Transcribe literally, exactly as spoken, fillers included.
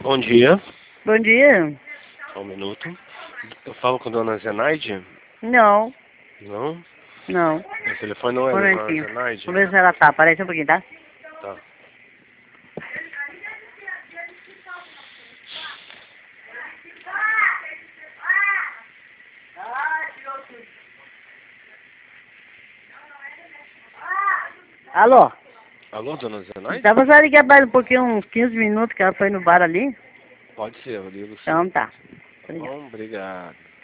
Bom dia. Bom dia. Só um minuto. Eu falo com a dona Zenaide? Não, Não? não. O telefone não é Um da dona momentinho. Zenaide? Vamos ver se ela tá. Parece um pouquinho, tá? Tá. Alô? Alô, dona Zenaide? Dá pra você ligar mais um pouquinho, uns quinze minutos, que ela foi no bar ali? Pode ser, eu ligo sim. Então tá. Tá bom, obrigado.